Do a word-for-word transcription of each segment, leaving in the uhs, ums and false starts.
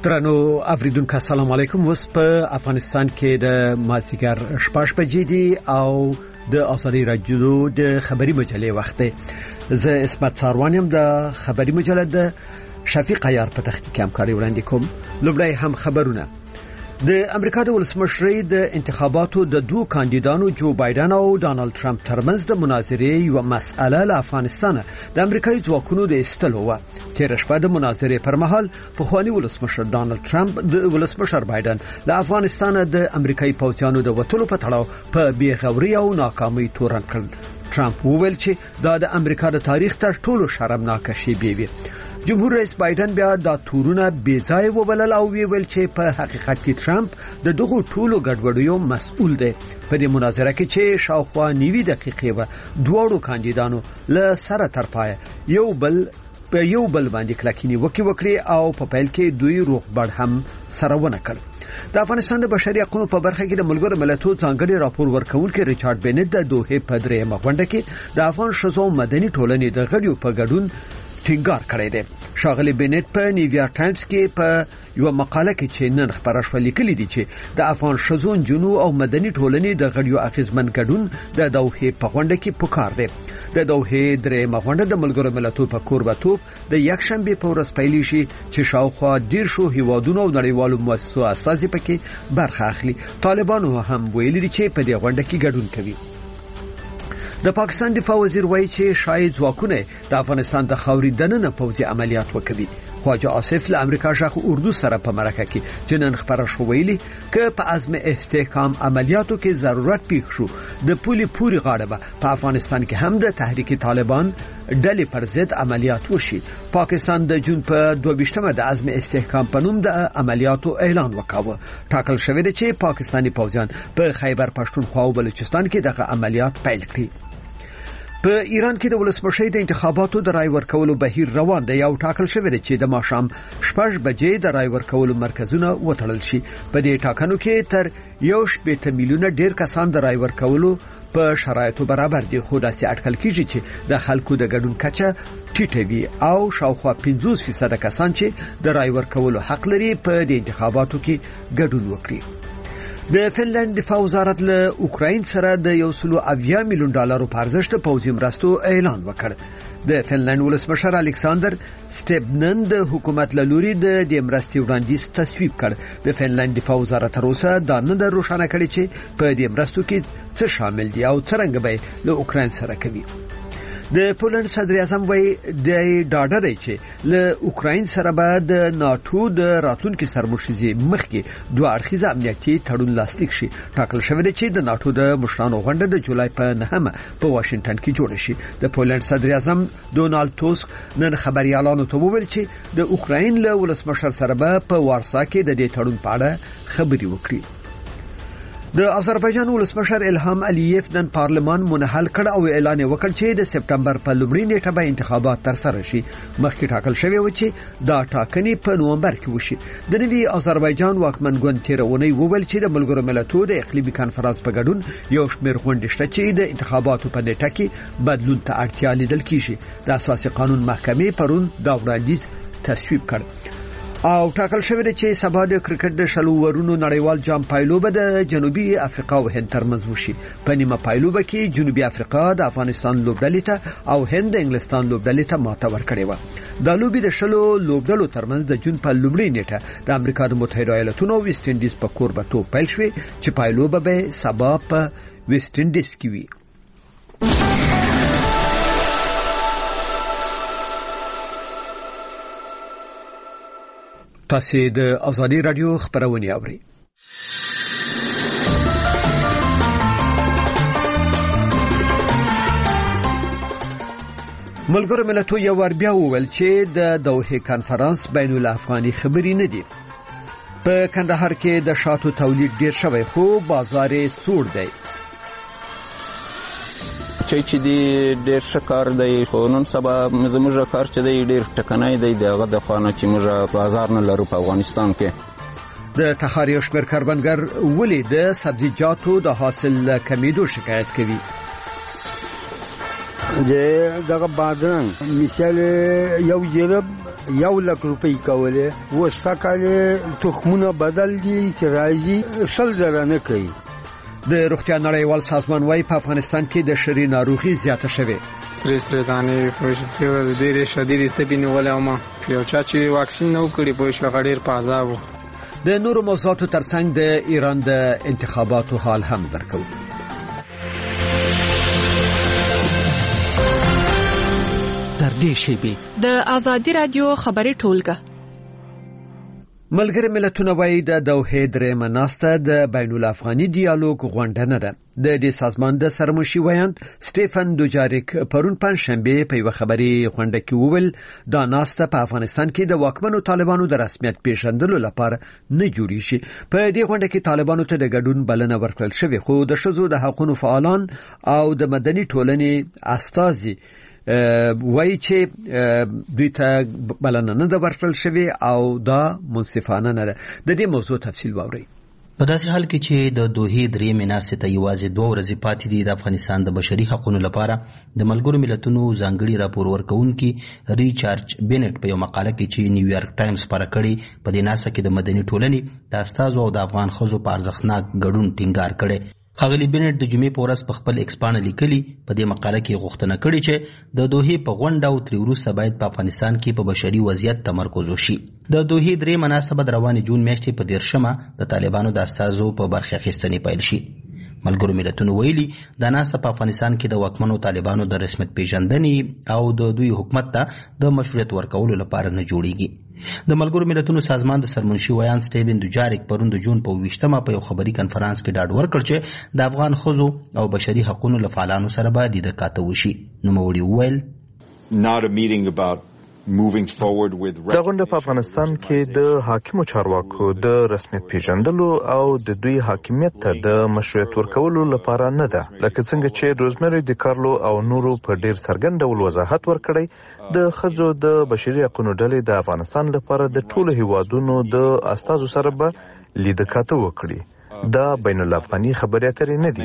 درنو اوریدونکو السلام علیکم. اوس په افغانستان کې د مازیګر شپږ بجې دي او د آزادي رادیو د خبري مجلې وخت دی. زه اسمت ساروانیم د خبري مجلې د شفیق عیار په تخنیک همکاري وړاندې کوم. لومړی هم خبرونه. د امریکا د ولسمشرۍ د انتخاباتو د دوه کاندیدانو جو بایدن او ډانلډ ټرمپ ترمنځ د مناظرې یو مسأله له افغانستان د امریکایي ځواکونو د استلو و. تیر شپه د مناظرې پر مهال پخوانی ولسمشر ډانلډ ټرمپ د ولسمشر بایدن له افغانستان د امریکایي پوځیانو د وټلو په تړاو په بیغوري او ناکامۍ تورن کړ. ټرمپ وویل چې دا د امریکا د تاریخ تر ټولو شرمناک شی دی. جمهور رئیس بایدن بیا دا تورونه بې ځای وبلل او ویل چې په حقیقت کې ټرمپ د دغو ټولو ګډوډیو مسؤل دی. په دې مناظره کې چې شاوخوا نوي دقیقې و دواړو کاندیدانو له سره تر پای یو بل په یو بل باندې کلکینی وکي وکړي او په پیل کې دوی روغبړ هم سره ونه کړ. د افغانستان د بشري حقوقو په برخه کې د ملګرو ملتونو ځانګړي راپور ورکونکي ریچارډ بینټ د دوه په درېمه غونډه کې د افغان شذو مدني ټولنې د غړیو په ګډون ټینګار کړی دی. شاغلی بینټ په نیویارک ټایمز کې په یو مقاله کې چې نن خبره شوه لیکلي دي چې د افغان شذو جنو او مدني ټولنې د غړیو اخیزمن ګډون د دوه په غونډه کې پکار دی. د دوه درېمه غونډه د ملګرو ملتونو په کوربتوب د یکشنبه په ورځ پیل شي چې شاوخوا ډیر شو هیوادونو او نړیوالو مؤسسو اساسي پکې برخه اخلي. طالبانو هم ویلي دي چې په دې غونډه کې ګډون کوي. د پاکستان دفاع وزیر وایي چې شاید ځواکونه د افغانستان د خاوري دننه پوځي عملیات وکړي. خواجه آصف له امریکا شاخ اردو سره په مرکه کې جنن خبره شو ویلي ک په عزم استحکام عملیاتو کې ضرورت پیښ شو د پولي پوری غاړه به په افغانستان کې هم د تحریک طالبان ډلې پر ضد عملیات وشي. پاکستان د جون په دوه ویشتمه د عزم استحکام په نوم د عملیاتو اعلان وکاوه. ټاکل شوی دی چې پاکستانی پوځیان په خیبر پښتونخوا او بلوچستان کې دغه عملیات پیل کړي. په ایران کې د ولسمشۍ د انتخاباتو د رای ورکولو بهیر روان دی او ټاکل شوی دی چې د ماښام شپږ بجې د رای ورکولو مرکزونه وتړل شي. په دې ټاکنو کې تر یو شپږ میلیونه ډیر کسان د رای ورکولو په شرایطو برابر دي، خو داسې اټکل کیږي چې د خلکو د ګډون کچه ټیټه وي او شاوخوا پنځوس فیصد کسان چې د رای ورکولو حق لري په دې انتخاباتو کې ګډون وکړي. د فنلند دفاع وزارت له اوکراین سره د یو سلو اویا میلیون ډالرو په ارزښت پوځي مرستو اعلان وکړ. د فنلند ولسمشر الکساندر سټیبنن د حکومت له لوري د دې مرستې وړاندیز تصویب کړ. د فنلند دفاع وزارت تر اوسه دا نه در روښانه کړی چې په دې مرستو کې څه شامل دي او څنګه به له اوکراین سره کوي. د پولند صدر اعظم وایي د ډاډه دی چې له اوکراین سره به د ناتو د راتلونکو سرمشيزي مخکې دوه اړخیزه امنیتي تړون لاسلیک شي. ټاکل شوی دی چې د ناتو د مشرانو غونډه د جولای په نهمه په واشنگټن کې جوړه شي. د پولند صدر اعظم ډونالد توسک نن خبريالانو ته وویل چې د اوکراین له ولسمشر سره به په وارسا کې د دې تړون په اړه خبري وکړي. د آذربایجان ولسمشر الهام الیف نن پارلمان منحل کړ او اعلان وکړ چې د سپټمبر په لومړۍ نیټه به انتخابات ترسره شي. مخکې ټاکل شوی و چې دا ټاکنې په نومبر کې وشي. د نوي آذربایجان واکمن ګوند تیرونی وویل چې د ملګرو ملتونو د اقلیمي کانفرنس په ګډون یو شمېر غونډې شته چې د انتخاباتو په نیټه کې بدلون ته اړتیا لیدل کیږي. د اساسي قانون محکمې پرون دا وړاندیز تصویب کړ او ټاکل شوی دی چې سبا د کرکټ د شلو ورونو نړیوال جام پایلوبه د جنوبي افریقا او هند ترمنځ وشي. په نیمه پایلوبه کې جنوبي افریقا د افغانستان لوبډلې ته او هند د انګلستان لوبډلې ته ماته ورکړې و. د لوبي د شلو لوبډلو ترمنځ د جون په لومړۍ نیټه د امریکا د متحده ایالاتونو او ویسټ انډیز په کوربتوب پیل شوه چې پایلوبه به سبا په ویسټ انډیز کې وي. تاسو د آزادي رادیو خبرونه اورئ. ملګرو ملتونو یو ور بیا وویل چې د دوحه کانفرنس بین الافغاني خبري نه دي. په کندهار کې د شاتو تولید ډیر شوی خو بازار سوړ دی. چې چې دی ډیر شکار دی خو نن سبا زموږ کار چې دی ډیر ټکنای دی دغه د خانه چې موږ بازار نه لرو په افغانستان کې. د تخار یو شمېر کروندګر ولې د سبزیجاتو د حاصل کمیدو شکایت کوي. د دغه بادرنګ مثال یو جرب یو لک روپۍ کولې وستا کالې تخمونه بدل دي چې راځي شل زره نه کوي. د روغتیا نړیوال سازمان وايي په افغانستان کې د شری ناروغي زیاته شوه. رسترانې پوښتنه د ډېرې شدیدې تبینه ولومه یو چا چې واکسین نو کړی په شغړیر په عذاب. د نورو موضوعاتو ترڅنګ د ایران د انتخاباتو حال هم درکو. تر دې شی د آزادی رادیو خبري ټولګه. ملګری ملتونه وايي د دوحه درې مناسته د بین الافغاني ډیالوګ غونډه نه ده. د دې سازمان د سرمشي ویاند سټيفن دوجاریک پرون پنځشنبه په یو خبري غونډه کې وویل دا ناسته په افغانستان کې د واکمنو طالبانو د رسمیت پیژندلو لپاره نه جوړی شي. په دې غونډه کې طالبانو ته د ګډون بلنه ورکړل شوې خو د شذو د حقوقو فعالان او د مدني ټولنې استازي وایي چې دوی ته بلنه نه ده ورکړل شوې او دا منصفانه نه ده. د دې موضوع تفصیل واورئ. په داسې حال کې چې د دوحې درې مناسته ته یوازې دوه ورځې پاتې دي، د افغانستان د بشري حقوقو لپاره د ملګرو ملتونو ځانګړي راپور ورکونکي ریچارډ بینټ په یو مقاله کې چې نیویارک ټایمز خپاره کړې په دې ناسه کې د مدني ټولنې د استازو او د افغان ښځو په ارزښتناک ګډون ټینګار کړي. ښاغلي بینټ د جمعې په ورځ په خپل ایکس پاڼه لیکلي په دې مقاله کې غوښتنه کړې چې د دوحې په غونډه او ترې وروسته باید په افغانستان کې په بشري وضعیت تمرکز وشي. د دوحې درې مناسبه د روانې جون میاشتې په دیرشمه د طالبانو د استازو په برخه اخیستنې پیل شي. ملګرو ملتونو ویلي دا ناسته په افغانستان کې د واکمنو طالبانو د رسمیت پیژندنې او د دوی حکومت ته د مشروعیت ورکولو لپاره نه جوړیږي. د ملګرو ملتونو سازمان د سرمنشي ویاند سټيفن دوجاریک پرون د جون په ویشتمه په یو خبري کنفرانس کې ډاډ ورکړ چې د افغان ښځو او بشري حقوقو لفعالانو سره به لیدل کاته وشي. نوموړي وویل دا غونډه په افغانستان کې د حاکمو چارواکو د رسمیت پیژندلو او د دوی حاکمیت ته د مشروعیت ورکولو لپاره نه ده، لکه څنګه چې روزمری د کارلو او نورو په ډیر څرګند ډول وضاحت ورکړی. د ښځو د بشري حقوقو ډلې د افغانستان لپاره د ټولو هیوادونو د استازو سره به لیدل کاته وکړي. دا بین الافغاني خبرې اترې نه دي.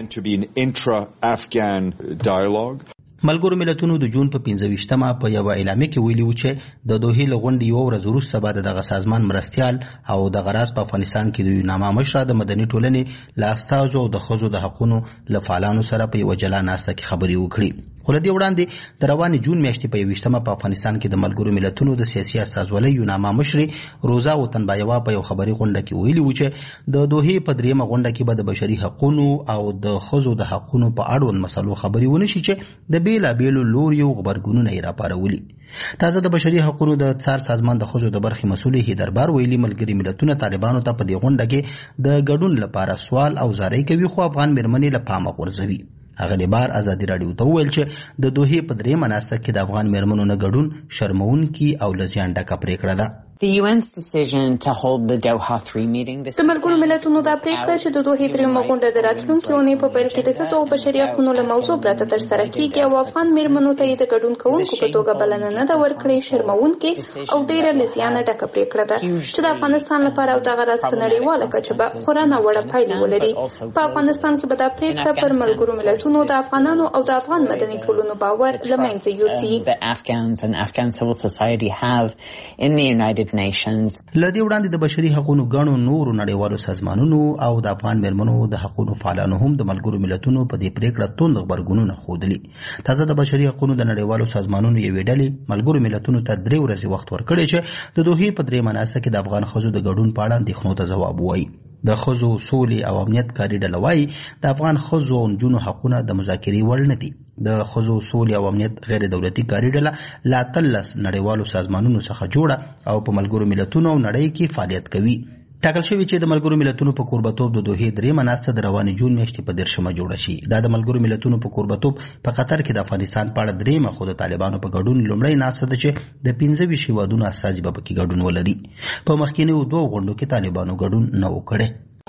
ملګرو ملتونو د جون په پنځه ویشتمه په یو اعلامیه کې ویلي و چې د دوحې له غونډې یو ورځ وروسته به دغه سازمان مرستیال او د غراس په افغانستان کې د یوناما مشره د مدني ټولنې له استازو او د ښځو د حقوقو له فعالانو سره په یو جلا ناسته کې خبرې وکړي. خو له دې وړاندې د روانې جون میاشتې په یوویشتمه په افغانستان کې د ملګرو ملتونو د سیاسي استازولۍ یوناما مشري روزا وطنبایوا په یو خبري غونډه کې ویلي و چې د دوحې په دریمه غونډه کې به د بشري حقوقو او د ښځو د حقوقو په اړوند مسلو خبري ونه شي چې د بیلابیلو لوریو خبرګونونه یې راپارولي. تازه د بشري حقوقو د څار سازمان د ښځو د برخې مسؤل هیدربار ویلي ملګري ملتونه طالبانو ته په دې غونډه کې د ګډون لپاره سوال او زارۍ کوي، خو افغان مېرمنې له پامه غورځوي. هغه د بار ازادي رادیو ته ویل چې د دوحې په درې مناسته کې د افغان مېرمنو نه ګډون شرمونکي او لزیان ډکه پریکړه ده. The U N's decision to hold the Doha three meeting this د ملګرو ملتونو دا پریکړه چې د دوحې دریمه غونډه د راتلونکي اونۍ په پیل کې د ښځو او بشري حقوقو له موضوع پرته ترسره کیږي او افغان مېرمنو ته یې د ګډون کوونکو په توګه بلنه نه ده ورکړې شرمونکې او ډېره له زیانه ډکه پریکړه ده چې د افغانستان لپاره او دغه راز په نړیواله کچه به خورا ناوړه پایلې ولري. په افغانستان کې به دا پریکړه پر ملګرو ملتونو د افغانانو او د افغان مدني ټولنو باور له منځه یوسي. The Afghans and Afghan civil society have in the United Nations. لدی وړاندې د بشري حقوقو غاڼو نورو نړیوالو سازمانونو او د افغان مېرمنو د حقوقو فعالانو هم د ملګرو ملتونو په دې پریکړه توند خبرګونونه خوده. تازه د بشري حقوقو د نړیوالو سازمانونو یوې ډلې ملګرو ملتونو ته درې ورځې وخت ورکړی چې د دوحې په درې مناسته کې د افغان ښځو د ګډون په اړه اندېښنو ته ځواب وایي. د ښځو سولې او امنیت کاري ډله وایي د افغان ښځو او نجونو حقونه د مذاکرې وړ نه دي. د ښځو سولې او امنیت غیر دولتي کاري ډله له اتلس نړیوالو سازمانونو څخه جوړه او په ملګرو ملتونو او نړۍ کې فعالیت کوي. ټاکل شوی چې د ملګرو ملتونو په کوربتوب د دوحې درې مناسته د روانې جون میاشتې په دیرشمه جوړه شي. دا د ملګرو ملتونو په کوربتوب په قطر کې د افغانستان په اړه دریمه خو د طالبانو په ګډون لومړی ناسته ده چې د پنځه ویشت هیوادونو استازي به پکې ګډون ولري. په مخکینیو دوه غونډو کې طالبانو ګډون نه وکړي.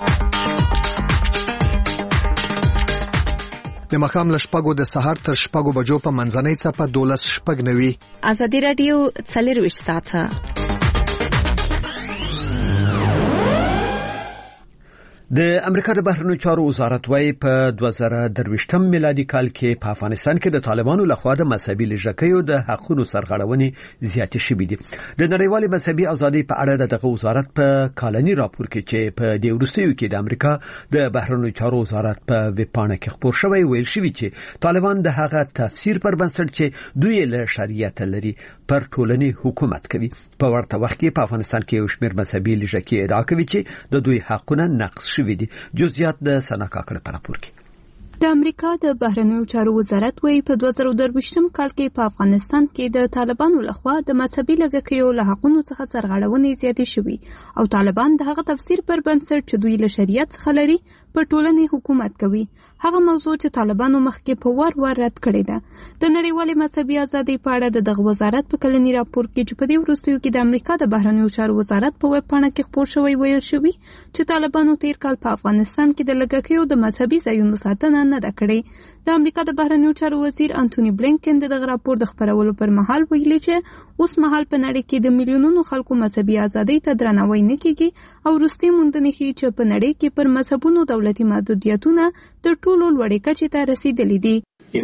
د مخام له شپږو د سهار تر شپږو بجو په منځنۍ څپه دولس شپږ نوي. ازادي رادیو څلرویشت ساعته. د امریکا د بهرنیو چارو وزارت وايي په دوه زره درویشتم میلادي کال کې په افغانستان کې د طالبانو لخوا د مذهبي لږکیو د حقوقو سرغړونې زیاتې شوې دي. د نړیوالې مذهبي ازادۍ په اړه دغه وزارت په کالني راپور کې چې په دې وروستیو کې د امریکا د بهرنیو چارو وزارت په ویبپاڼه کې خپور شوی ویل شوی چې طالبان د هغه تفسیر پر بنسټ چې دوی له شریعت لري پر ټولنې حکومت کوي. په ورته وخت کې په افغانستان کې یو شمېر مذهبي لږکي ادعا کوي چې د دوی حقونه نقض شوي دي. جزئیات د سنا کاکړ په راپور کې. د امریکا د بهرنیو چارو وزارت وايي په دوه زره درویشتم کال کې په افغانستان کې د طالبانو لخوا د مذهبي لږکیو له حقوقو څخه سرغړونې زیاتې شوې او طالبان د هغه تفسیر پر بنسټ چې دوی له شریعت څخه لري په ټولنې حکومت کوي. هغه موضوع چې طالبانو مخکې په وار وار رد کړې ده. د نړیوالې مذهبي ازادۍ په اړه د دغه وزارت په کلني راپور کې چې په دې وروستیو کې د امریکا د بهرنیو چارو وزارت په ویب پاڼه کې خپور شوی ویل شوی چې طالبانو تیر کال په افغانستان کې د لږکیو د مذهبي ځایونو ساتنه نه ده کړې. د امریکا د بهرنیو چارو وزیر انټونی بلینکن د دغه راپور د خپرولو پر مهال ویلي چې اوس مهال په نړۍ کې د میلیونونو خلکو مذهبي ازادۍ ته درناوی نه کیږي او وروستي موندنې ښیي چې په نړۍ کې پر مذهبونو دولتي محدودیتونه تر ټولو لوړې کچې ته رسیدلي دي.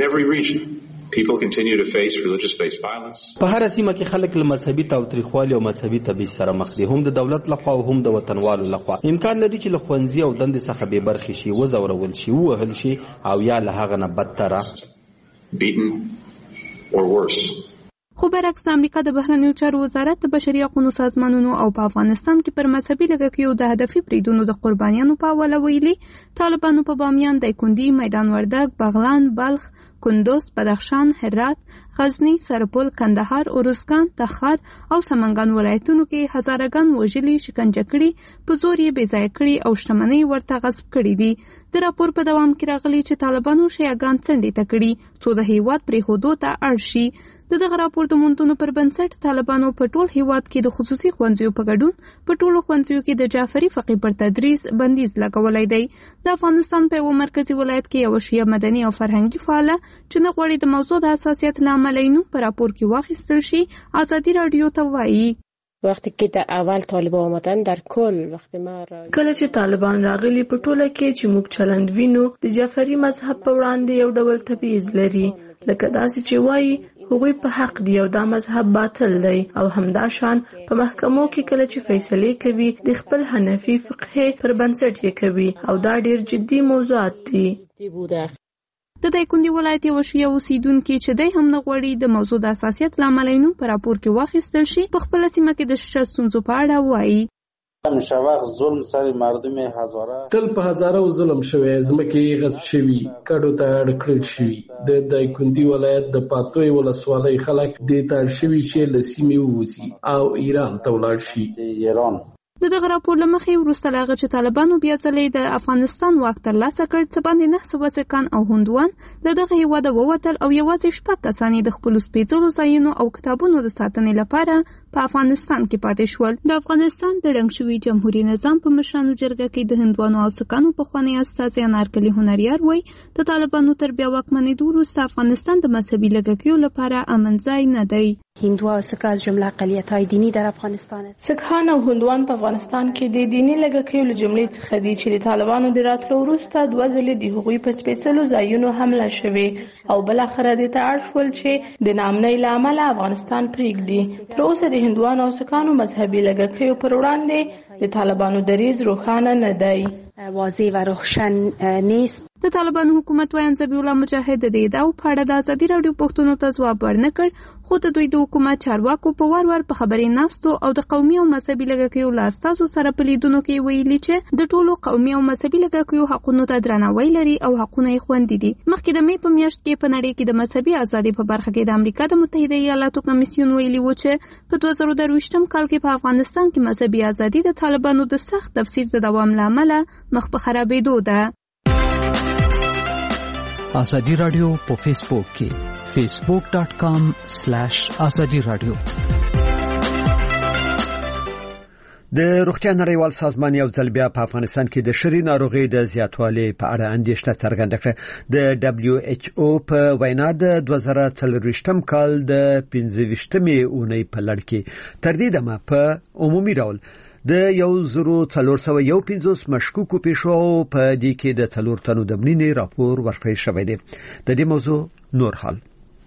په هر سیمه کې خلک له مذهبي تاوتریخوالي او مذهبي تبعیض سره مخ دي، هم د دولت لخوا او هم د وطنوالو لخوا. امکان لري چې له ښوونځي او دندې څخه بې برخې شي، وځورول شي، ووهل شي او یا له هغه نه بدتره خو برعکس امریکا د بهرنیو چارو وزارت د بشري حقوقو سازمانونو او په افغانستان کې پر مذهبي لږکیو د هدفي بریدونو د قربانیانو په حواله ویلي طالبانو په بامیان، دایکنډي، میدان وردګ، بغلان، بلخ، کندوز، بدخشان، هرات، غزنی، سرپل، کندهار، ارزګان، تخار او سمنګان ولایتونو کې هزارهګان وژلي، شکنجه کړي، په زور یې بې ځایه کړي او شتمنۍ ورته غصب کړي دي. د راپور په دوام کې راغلي چې طالبانو شیعاګان څنډې ته کړي څو د هیواد پرېښودو ته اړ شي. د دغه راپور د موندنو پر بنسټ طالبانو په ټول هیواد کې د خصوصي ښوونځیو په ګډون په ټولو ښوونځیو کې د جعفري فقې پر تدریس بندیز لګولی دی. د افغانستان په یو مرکزي ولایت کې یو شیعه مدني او فرهنګي فعاله چې نه غواړي د موضوع د حساسیت له امله یې نوم په راپور کې واخیستل شي ازادي راډیو ته وایي وقتی که در اول طالبان آمدن در کل وقتی ما را کله چې طالبان راغلي په ټوله کې چې موږ چلند وینو د جعفري مذهب په وړاندې یو ډول تبعیض لري، لکه داسې چې وایي هغوی په حق دی او دا مذهب باطل دی، او همدا شان په محکمو کې کله چې فیصلې کوي د خپل حنفي فقه پر بنسټ یې کوي او دا ډیر جدي موضوعات دي. د دایکنډي ولایت یو شیعه اوسیدونکي چې دی هم نه غواړي د موضوع د حساسیت له امله یې نوم په راپور کې واخیستل شي په خپله سیمه کې د شیشه ستونزو په اړه وایي تل په هزاره ظلم شوی، ځمکې غصب شوي، کډو ته اړ کړل شوي. د دایکنډي ولایت د پاتوی ولسوالۍ خلک دې ته اړ شوي چې له سیمې ووځي او ایران ته ولاړ شي. د دغه راپور له مخې وروسته له هغه چې طالبانو بیا ځلې د افغانستان واک ترلاسه کړ څه باندې نه سوه سکان او هندوان له دغه هېواده ووتل او یوازې شپږ کسان یې د خپلو سپېڅلو ځایونو او کتابونو د ساتنې لپاره په افغانستان کې پاتې شول. د افغانستان د ړنګ شوي جمهوري نظام په مشرانو جرګه کې د هندوانو او سکانو پخوانی استازی انارکلي هنریار وایي د طالبانو تر بیا واکمنېدو وروسته افغانستان د مذهبي لږکیو لپاره امن ځای نه دی. هندوها و سکه از جمله اقلیت‌های دینی در افغانستان است. سکهان او هندوان په افغانستان کې د دینی لږکیو له جملې څخه دي چې د طالبانو د راتلو وروسته دوه ځلې د هغوی په سپېڅلو ځایونو حمله شوې او بلاخره دې ته اړ شول چې د ناامنۍ له امله افغانستان پرېږدي. تر اوسه د هندوانو او سکانو مذهبي لږکیو پر وړاندې د طالبانو دریځ روښانه نه دی. واضح و روشن نیست. د طالبانو حکومت وايي ذبیح الله مجاهد د ادعاو په اړه د ازادي راډیو پوښتنو ته ځواب ورنه کړ، خو د دوی د حکومت چارواکو په وار وار په خبرې ناستو او د قومي او مذهبي لږکیو له استازو سره په لیدونو کې ویلي چې د ټولو قومي او مذهبي لږکیو حقونو ته درناوی لري او حقونه یې خوندي دي. مخکې د مې په میاشت کې په نړۍ کې د مذهبي ازادۍ په برخه کې د امریکا د متحده ایالاتو کمیسیون ویلي و چې په دوه زره درویشتم کال کې په افغانستان کې مذهبي ازادي د طالبانو د سخت تفسیر د دوام له امله مخ په خرابېدو ده. ازادي راډیو په فیسبوک کې فیسبوک ډاٹ کام سلیش ازادي راډیو. د روغتیا نړیوال سازمان یو ځل بیا په افغانستان کې د شری ناروغي د زیاتوالي په اړه اندېښنه څرګنده کړه. د دبليو ایچ او په وینا د دوه زره څلوېښتم کال د پنځه ویشتمې اونۍ په لړ کې تر دې دمه په عمومي ډول د یو زرو څلور سوه یو پنځوس مشکوکو پیښو په دې کې د څلور تنو د مړینې راپور ورکړی شوی دی. د دې موضوع نور حال.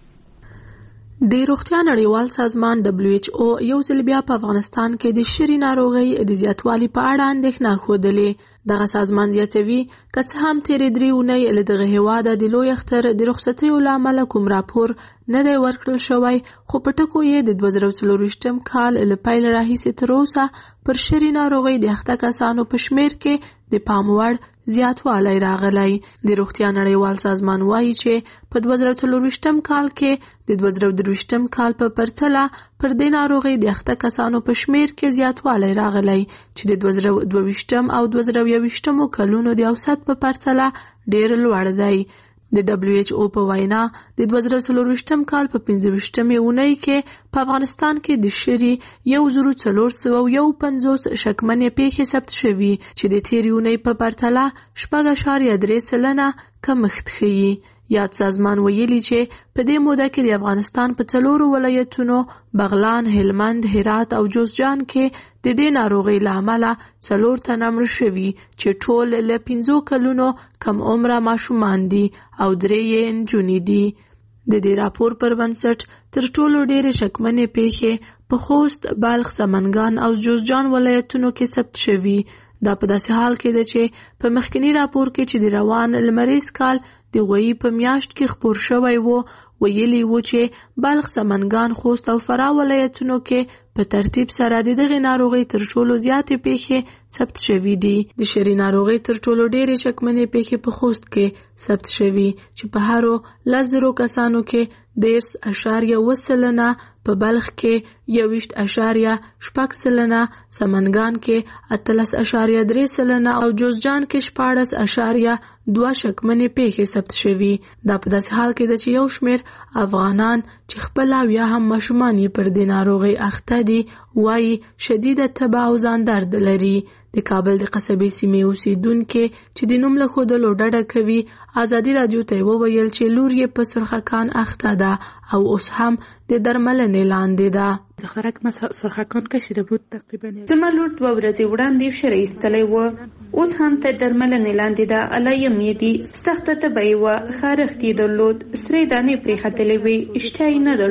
د روغتیا نړیوال سازمان دبليو ایچ او یو ځل بیا په افغانستان کې د شری ناروغي د زیاتوالي په اړه اندېښنه خوده. دغه سازمان زیاتوي که څه هم تیرې درې اونۍ له دغه هیواده د لوی اختر د رخصتیو له امله کوم راپور نه دی ورکړل شوی، خو په ټکو یې د دوه زره څلرویشتم کال له پیل راهیسې تر اوسه پر شری ناروغي د اخته کسانو په شمیر کې د پام وړ زیاتوالی راغلی. د روغتیا نړیوال سازمان وایي چې په دوه زره څلرویشتم کال کې د دوه زره درویشتم کال په پرتله پر دې ناروغي د اخته کسانو په شمیر کې زیاتوالی راغلی چې د دوه زره دوهویشتم او دوه زره یوویشتم کلونو د اوسط په پرتله ډیر لوړ دی. د دبليو ایچ او په وینا د دوه زره څلرویشتم کال په پنځه ویشتمې اونۍ کې په افغانستان کې د شری یو زرو څلور سوه یو پنځوس شکمنې پیښې ثبت شوي چې د تیرې اونۍ په پرتله شپږ اعشاریه درې سلنه کمښت ښیي. یاد سازمان ویلي چې په دې موده کې د افغانستان په څلورو ولایتونو بغلان، هلمند، هرات او جوزجان کې د دې ناروغۍ له امله څلور تنه مړه شوي چې ټول له پنځو کلونو کم عمره ماشومان دي او درې یې نجونې دي. د دې راپور پر بنسټ تر ټولو ډېرې شکمنې پیښې په خوست، بلخ، سمنګان او جوزجان ولایتونو کې ثبت شوي. دا په داسې حال کې ده چې په مخکنی راپور کې چې د روان لمریز کال د غویی په میاشت کې خپور شوی وو، ویلي وو چې بلخ، سمنګان، خوست او فراه ولایتونو کې په ترتیب سره د دغه ناروغي تر ټولو زیاتې پیښې ثبت شوي دي. د شری ناروغي تر ټولو ډېرې شکمنې پیښې په خوست کې ثبت شوي چې په هرو لس زرو کسانو کې دیرش اعشاریه اوه سلنه، په بلخ کې یوویشت اعشاریه شپږ سلنه، سمنګان کې اتلس اعشاریه درې سلنه او جوزجان کې شپاړس اعشاریه دوه شکمنې پیښې ثبت شوي. دا په داسې حال کې ده چې یو شمېر افغانان چې خپل او یا هم ماشومان یې پر دې ناروغۍ اخته دي وایي شدیده تبه او ځان درد لري. د کابل د قصبې سیمې اوسیدونکي چې د نوم له ښودلو ډډه کوي ازادي راډیو ته وویل چې لور یې په سرخکان اخته ده او اوس هم د درملنې لاندې ده. دخترک ما سرخکان کشیده بود تقریبا. زما لور دوه ورځې وړاندې شری ایستلی و، اوس هم تر درملنې لاندې ده. علایم یې دي، سخته تبه یې وه، خارښت یې درلود، سرې دانې پرې ختلې وې، اشتها یې نه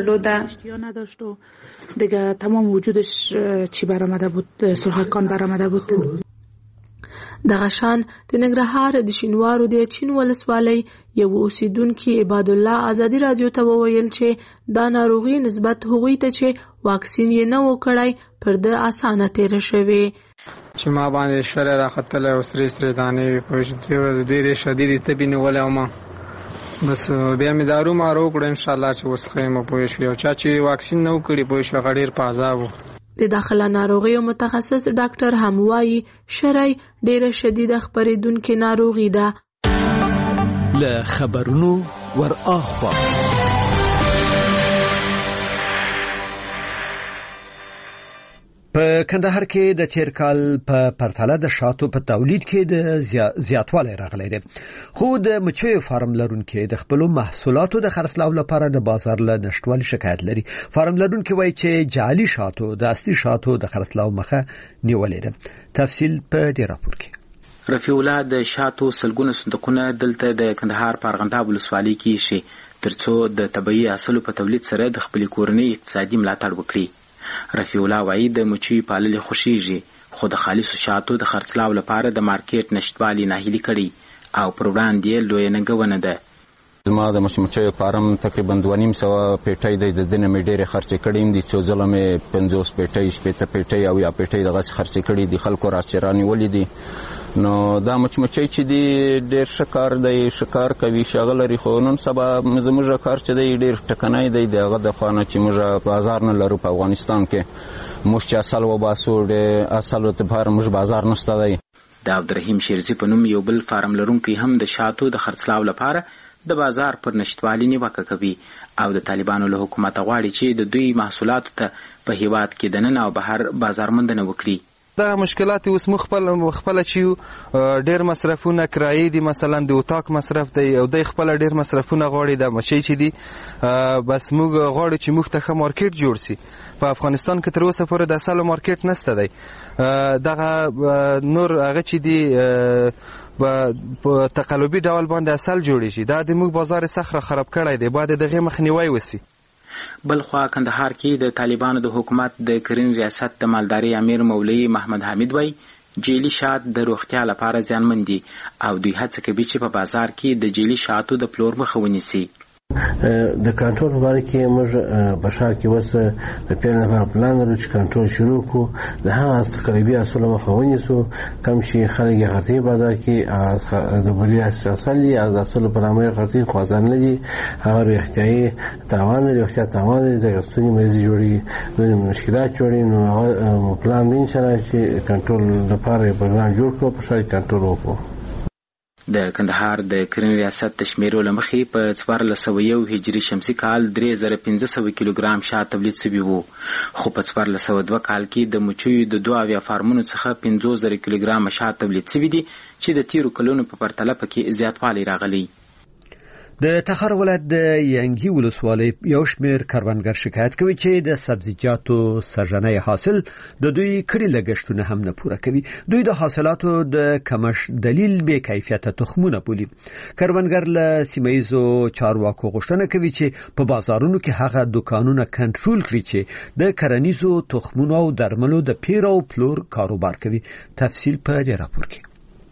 درلوده. دیگه تمام وجودش چی برآمده بود، سرخکان برآمده بود. دغه شان د ننګرهار د شینوارو د چین ولسوالۍ یو اوسیدونکي عباد الله ازادي راډیو ته وویل چې دا ناروغي نسبت هغوی ته چې واکسین یې نه و کړی پر د اسانه تیر شوی. چې ما باندې شری راختلی او سرې سرې دانې وې، پوه شو درې ورځې ډېرې شدیدې تبې نیولی ومه. بس بیا مې دارو مارو وکړه انشاءالله چې اوس ښه یم، پوه شوې. او چا چې واکسین نه و کړي پوه شو هغه ډېر په عذاب و. د داخله ناروغیو متخصص ډاکټر هم وایي شری ډېره شدیده خپرېدونکې ناروغي ده. له خبرونو ور اخوا په کندهار کې د تیر کال په پرتله د شاتو په تولید کې د زیاتوالی راغلی دی، خو د مچیو فارم لرونکي د خپلو محصولاتو د خرڅلاو لپاره د بازار له نشتوالي شکایت لري. فارم لرونکي وایي چې جعلي شاتو د اصلي شاتو د خرڅلاو مخه نیولې ده. تفصیل په دې راپور کې. رفیع الله د شاتو سلګونه صندوقونه دلته د کندهار په ارغنداب ولسوالۍ کې شي ترڅو د طبيعي حاصلو په تولید سره د خپل کورنۍ اقتصادي ملاتړ وکړي. رفیع الله وایي د مچیو پالل خوښیږي، خو د خالصو شاتو د خرڅلاو لپاره د مارکیټ نشتوالي ناهیلي کړي او پر وړاندې لویه ننګونه ده. زما د مچیو فارم تقریبا دوه نیم سوه پیټۍ دی، د دې نه مې ډېرې خرڅې کړي دي. څو ځله مې پنځوس پیټۍ، شپېته پیټۍ او یا پیټۍ دغسې خرڅې کړي دي. خلکو راچې رانیولي دي. نو دا مچمچۍ چې دی ډېر ښه کار دی، ښه کار کوي، شاغه لري. خو نن سبا زموږ کار چې دی ډېر ټکنی دی د هغه د خوا نه چې موږ بازار نه لرو په افغانستان کې. موږ چې اصل وباسو د اصلو لپاره موږ بازار نشته دی. د عبدالرحیم شیرزي په نوم یو بل فارم لرونکی هم د شاتو د خرڅلاو لپاره د بازار پر نشتوالي نیوکه کوي او د طالبانو له حکومته غواړي چې د دوی محصولاتو ته په هیواد کې دننه او بهر بازارموندنه وکړي. دا مشکلات اوس مخبل مخبل چې ډېر مصرفونه کرایې دي، مثلا د اتاق مصرف دی او د خپل ډېر مصرفونه غواړي د مچۍ چې دي. بس موږ غواړو چې موږ ته ښه مارکیټ جوړ شي. په افغانستان کې تر اوسه پورې د اصل مارکیټ نشته دی. دغه نور هغه چې دی په تقلبي ډول باندې اصل جوړ شي. دا د موږ بازار سخت خراب کړی دی، باید دغه مخنیوي وسی. بل خوا کندهار کې د طالبانو د حکومت د کرنې ریاست د مالداري امیر مولوي محمد حمید وای جیلی شات د روغتیا لپاره زیانمن دي او دوی هڅه کوي چې په بازار کې د جیلی شاتو د پلور مخه ونیسي. د کنټرول لپاره کې موږ په ښار کې اوس د پیل لپاره پلان لرو چې کنټرول شروع کړو، د هغه تقریبي اصولو مخه ونیسو کوم چې خلک یې غلطي بازار کې د بلي اصل دي از اصولو په نامه غلطي خوازان نه دي، هغه روغتیایي تاوان لري، روغتیا تاوان لري، د ستوني مریضي جوړي، نورې مشکلات جوړي. نو هغه پلان دی انشاءالله چې کنټرول لپاره پروګرام جوړ کړو، په ښار کې کنټرول وکړو. د کندهار د کرنې ریاست د شمیرو له مخې په څوارلس سوه یو هجري شمسي کال درې زره پنځه سوه کیلوګرام شات تولید سوي وو، خو په څوارلس سوه دوه کال کې د مچیو د دوه اویا فارمونو څخه پنځوس زره کیلوګرام شات تولید سوي دي چې د تیرو کلونو په پرتله پکې زیاتوالی راغلی. د تخار ولایت د ینګي ولسوالۍ یو شمېر کروندګر شکایت کوي چې د سبزیجاتو سرجنۍ حاصل د دوی کړي لګښتونه هم نه پوره کوي. دوی د حاصلاتو د کمښت دلیل بې کیفیته تخمونه بولي. کروندګر له سیمایزو چارواکو غوښتنه کوي چې په بازارونو کې هغه دکانونه کنټرول کړي چې د کرنیزو تخمونو او درملو د پیر او پلور کاروبار کوي. تفصیل په دې راپور کې.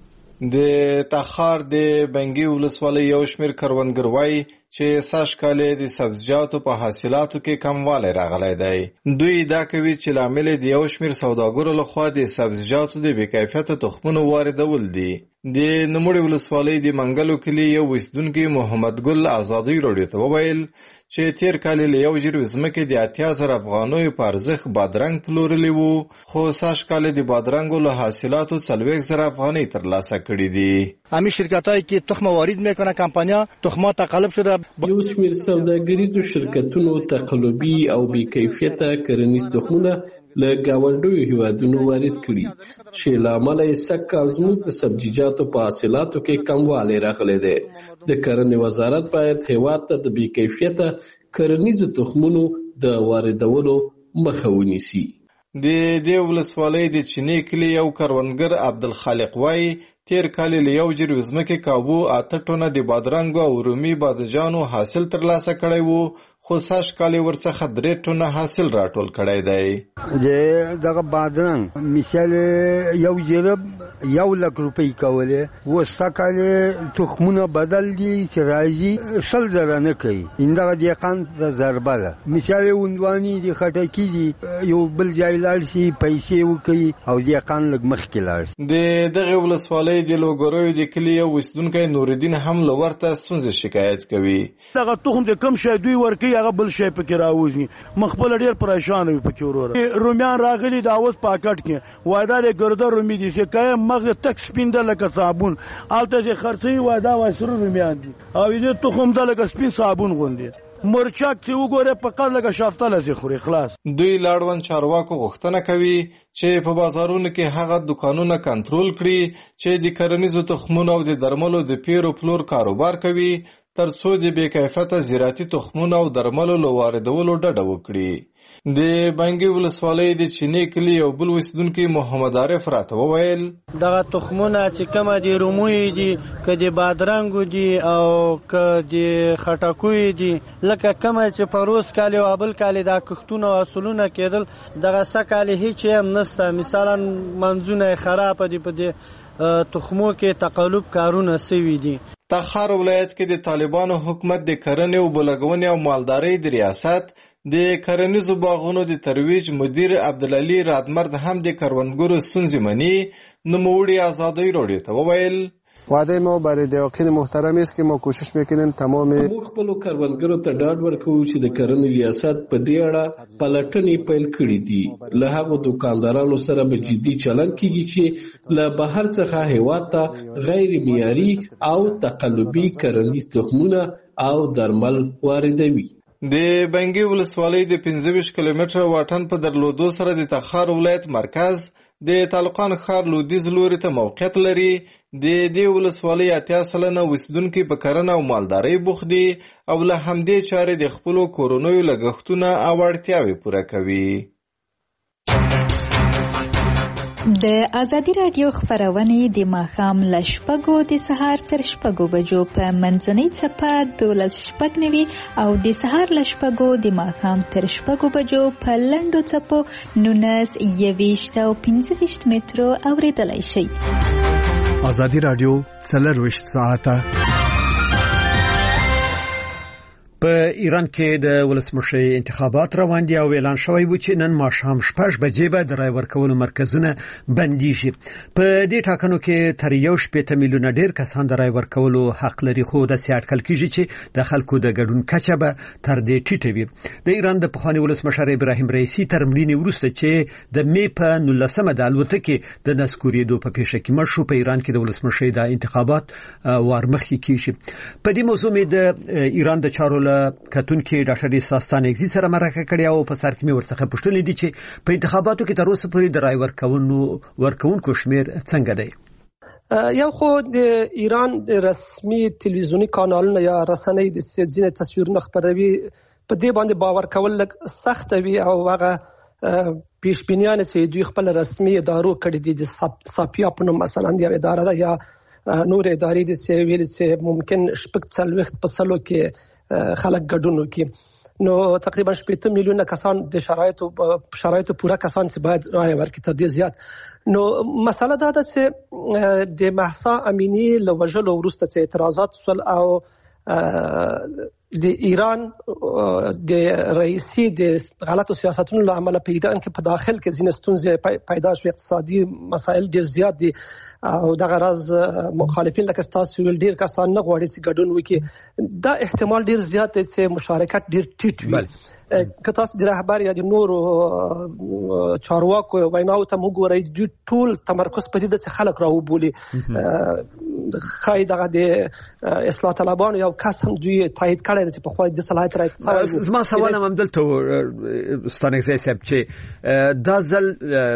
د تخار د بنګي ولسوالۍ یو شمېر کروندګر وایي چې سږ کال د سبزیجاتو په حاصلاتو کې کموالی راغلی دی. دوی دا کوي چې لامل د یو شمېر سوداګرو لخوا د سبزیجاتو د بې کیفیته تخمونو واردول دي. د نوموړې ولسوالۍ د منګلو کلي یو اوسیدونکي محمد ګل ازادي راډیو ته وویل چې تیر کال له یو جریب ځمکې د اتیا زره افغانیو په ارزښت بادرنګ پلورلی وو، خو سږ کال د بادرنګو له حاصلاتو څلوېښت زره افغانۍ ترلاسه کړي دي. همین شرکتایی که تخم وارد میکنه کمپانیا تخمات تقلب شده. یو شمېر سوداګریزو شرکتونو تقلبي او بې کیفیته کرنیز تخمونه له ګاونډیو هیوادونو وارد کړي چې له امله یې سږ کال زموږ د سبزیجاتو په حاصلاتو کې کموالی راغلی دی. د کرنې وزارت باید هیواد ته د بې کیفیته کرنیزو تخمونو د واردولو مخه ونیسي. د دې ولسوالۍ د چینې کلي یو کروندګر عبدالخالق وایي تیر کال له یو جریب ځمکې کابو اته ټنه د بادرنګو او رومي بادجانو حاصل ترلاسه کړی وو، خو سږ کال یې ورڅخه درې ټنه حاصل راټول کړی دی. د دغه بادرنګ مثال یو جریب یو لک روپۍ کولی، اوس څه کال تخمونه بدل دي چې راځي شل زره نه کوي. همدغه دهقان ته ضربه ده. مثال هندوانې دي، خټکي دي، یو بل ځای لاړ شي پیسې وکړي او دهقان لږ مخکې لاړ شي. د دغې ولسوالۍ د لوګریو د کلي یو اوسیدونکی نورالدین هم له ورته ستونزې شکایت کوي. دغه تخم د کم شی دوی ورکوي هغه بل شی پکې راوځي، مخبل ډیر پریشان وي پکې وروره. رومیان راغلي د اوس پاکټ کې وایدا له ګرده رومي دي چې کای مغز تک سپین د لکه صابون الته چې خرڅي وایدا وای سره رومیان دي او دې تخم د لکه سپین صابون غوندي. مرچک چې وګوره په کار لکه شافتله سي خوري خلاص. دوی لاړون چارواکو غوښتنه کوي چې په بازارونو کې هغه دکانونه کنټرول کړي چې د کرنیزو تخمونو او د درملو د پیرو پلور کاروبار کوي ترڅو د بې کیفیته زراعتي تخمونو او درملو له واردولو ډډه وکړي. د بنګي ولسوالۍ د چینې کلي یو بل اوسیدونکی محمد عارف راته وویل دغه تخمونه چې کومه دي روموي دي که د بادرنګو دي او که د خټکوي دي لکه کومه چې په روز کال او بل کال دا کښتونه او اصولونه کېدل دغه څه کال هیڅ هم نشته. مثلا منځونه خراب دي، په دې تخمو کې تقلب کارونه سوي دي. تخار ولایت کې د طالبانو حکومت د کرنې او بلګونې او مالدارۍ د ریاست د کرنیزو باغونو د ترویج مدیر عبدالعلی رادمرد هم د کروندګرو ستونزې مني. نوموړي ازادۍ راډیو ته وویل وعده ما برای دیاقین محترم است که ما کوشش میکنیم تمام موږ خپل کروندګرو ته ډاډ ورکوو چې د کرنې ریاست په دې اړه پلټنې پیل کړې دي. له هغو دکاندارانو سره به جدي چلند کیږي چې له بهر څخه هیواد ته غیر معیاري او تقلبي کرنیز تخمونه او درمل واردوي. د بنګي ولسوالۍ د پنځه ویشت کیلومتره واټن په درلودو سره د تخار ولایت مرکز د طالقان ښار لویدیځ لوري ته موقعیت لري. د دې ولسوالۍ اتیا سلنه اوسیدونکي په کرنه او مالدارۍ بوخت دي او له همدې چارې د خپلو کورنیو لګښتونه او اړتیاوې پوره کوي. د ازادي راډیو خبرونه د ماښام له شپږو د سهار تر شپږو بجو په منځنۍ څپه دولس شپږ نوي او د سهار له شپږو د ماښام تر شپږو بجو په لنډو څپو نولس یویشت او پنځه ویشت مترو اورېدلای شئ. ازادي راډیو څلرویشت ساعته په ایران کې د ولسمشر انتخابات روان دي او اعلان شوی و چې نن ماښام شپږ بجې به د رای ورکولو مرکزونه بندي شي. په دې ټاکنو کې تر یو شپېته میلیونه ډیر کسان د رای ورکولو حق لري، خو د سیاست کل کېږي چې د خلکو د ګډون کچه به تر دې ټیټه وي. د ایران د پخوانی ولسمشر ابراهیم رئیسی تر مړینې وروسته چې د می په نولسمه د الوتکې د نسکورېدو په پیښه کې مړ شو، په ایران کې د ولسمشر د انتخابات وارمخکې کیږي. په دې موضوع مې د ایران د چارو کتونکي ډاکټر اساستان اگزی سره مرکه کړې او په سر کې مې ورڅخه پوښتنه دي چې په انتخاباتو کې تر اوسه پورې د رای ورکونو ورکونکو شمیر څنګه دی؟ یو خو د ایران د رسمي تلویزیونی کانالونو یا رسنۍ د ځینې تصویرونه خپروي، په دې باندې باور کول لږ سخت وي او هغه پیشبینیان چې دوی خپل رسمي ادارو کړي دي د ساپیا په نوم مثلا د اداره ده یا نور ادارې د چې ویل چې ممکن شپږ څلوېښت په سلو کې خلک ګډون وکړي، نو تقریبا شپږ میلیونه کسان د شرایطو شرایطو پوره کسان چې باید رای ورکړي تر دې زیات. نو مسله دا ده چې د مهسا امینی له وژلو وروسته چې اعتراضات وشول او د ایران د رئیسی د غلطو سیاستونو له امله په ایران کې په داخل کې ځینې ستونزې پیدا شوې، اقتصادي مسایل ډېر زیات دي او دغه راز مخالفین لکه تاسو ویل ډیر کسان نه غواړي چې ګډون وکړي. دا احتمال ډیر زیات دی چې مشارکت ډیر ټیټ وي. که تاسو د رهبر یا د نورو چارواکو ویناو ته وګورئ، دوی ټول تمرکز په دې ده چې خلک راوبولي. ښایي دغه د اصلاح طلبانو یو کس هم دوی تایید کړی دی چې پخوا د صلاحیت رایت. زما سوال هم همدلته ستانکزی صاحب چې دا ځل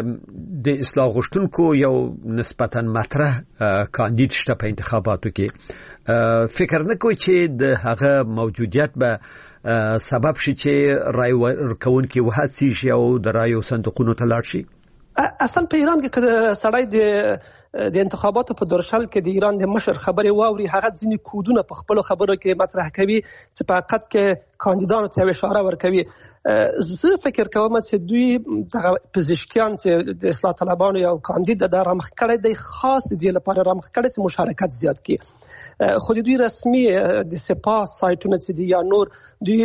د اصلاح غوښتونکو یو نسبتاً مطرح کاندید شته په انتخاباتو کې، فکر نه کوي چې د هغه موجودیت به سبب شي چې رای ورکوونکي وهڅي شي او د رایو صندوقونو ته لاړ شي؟ اصلا په ایران کې که سړی د د انتخاباتو په دورشل کې د ایران د مشر خبرې واوري، هغه ځینې کودونه په خپل خبرو کې مطرح کوي چې په حقیقت کې کاندیدانو ته اشاره ورکوي. زه فکر کوم چې دوی د پزشکیان چې د اصلاح طلبانو یو کاندید د رامخ کړی دی، خاص دی لپاره رامخ کړی چې مشارکت زیات کړي. خو دوی رسمي د سپاه سایټونه چې دی یا نور دوی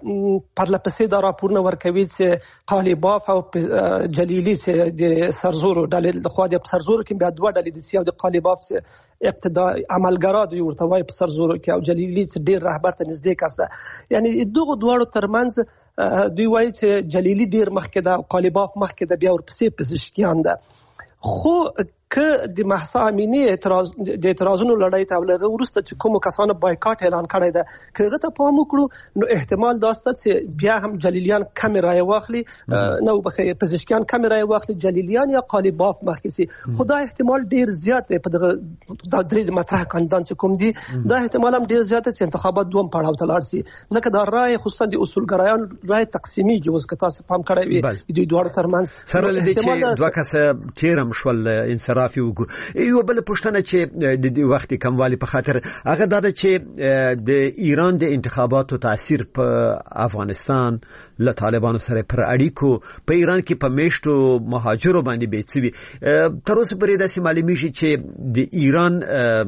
پرلپسې دا راپورونه ورکوي چې قالیباف او جلیلی چې د سرزورو ډلې لخوا د سرزورو کې بیا دوه ډلې دي، او د قالیباف چې اقتدا عملګرا دوی ورته وایي په سرزورو کې، او جلیلی چې ډیر رهبر ته نږدې کس ده. یعنی دغه دواړو ترمنځ دوی وایي چې جلیلی ډیر مخکې ده او قالیباف مخکې ده، بیا ورپسې پزشکیان ده. خو که د مهسا امینی اعتراض د اعتراضونو لړۍ ته ولغه ورسته چې کوم کسانو بایکاټ اعلان کړی ده، که هغه ته پام وکړو نو احتمال داسته چې بیا هم جلیلیان کم رای واخلي، نو بخیر پزشکیان کم رای واخلي، جلیلیان یا قالیباف مخکې سي. خو دا احتمال ډیر زیات دی په دغه د درې مطرح کاندیدان چې کوم دي، دا احتمال هم ډیر زیات دی چې انتخابات دوم پړاو ته لاړ شي، ځکه دا رای خصوصا د اصولګرایان رای تقسیمیږي. اوس که تاسو پام کړی وي دوی دواړو ترمنځ سره لدی چې دوه کسه تیرم شول انصرافي وګ یو بل پښتنه چې د دې وخت کموالی په خاطر هغه دا چې د ایران د انتخاباتو تاثیر په افغانستان له طالبانو سره پر اړیکو په ایران کې په میشتو مهاجرو باندې بیڅوي. تر اوسه پرې داسې معلومیږي چې د ایران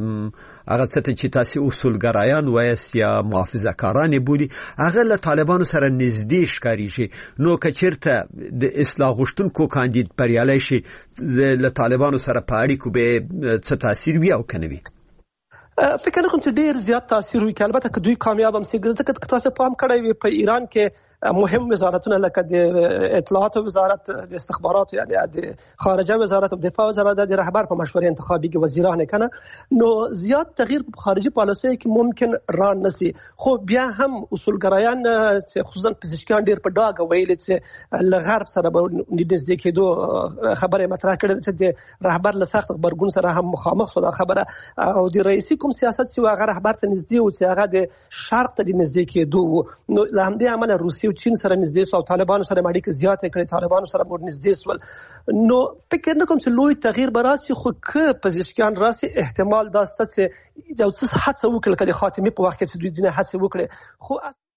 هغه څه چې تاسو اصولګرایان وایس یا محافظه کاران بودي هغه له طالبانو سره نږدې ښکاریږي. نو کچیرته د اصلاح غوښتونکو کاندید پریالای شي له طالبانو سره په اړیکو به څه تاثیر وي او کنه وي؟ فکر کوم چې ډیر زیات تاثیر وي، البته که دوی کامیاب هم سي. ځکه تاسو پام کړی وي په ایران کې مهم وزارتونه لکه د اطلاعات وزارت، د استخبارات یا د خارجه وزارت او دفاع وزارت د رهبر په مشورې انتخابي کې وزیران کنه، نو زیات تغییر په خارجي پالیسۍ کې ممکن را نسی. خو بیا هم اصولګرایان چې خصوصا پزشکیان ډیر په ډاګه ویل چې له غرب سره به نږدې کېدو خبره مطرح کړې چې د رهبر له سخت خبرګون سره هم مخامخ شو خبره، او د رئیسي کوم سیاست چې هغه رهبر ته نږدې و چې هغه د شرق ته نږدې کېدو. نو له همدې امله روسي کې چین سره نږدې سو او طالبانو سره اړیکې زیاتې کړې، طالبانو سره ور نږدې سول، نو فکر نه کوم چې لوی تغییر به راسي، خو که پزیشکیان راسي احتمال دا شته چې یو څه هڅه وکړي، که د خاتمې په وخت کې چې دوی ځینې هڅې وکړي، خو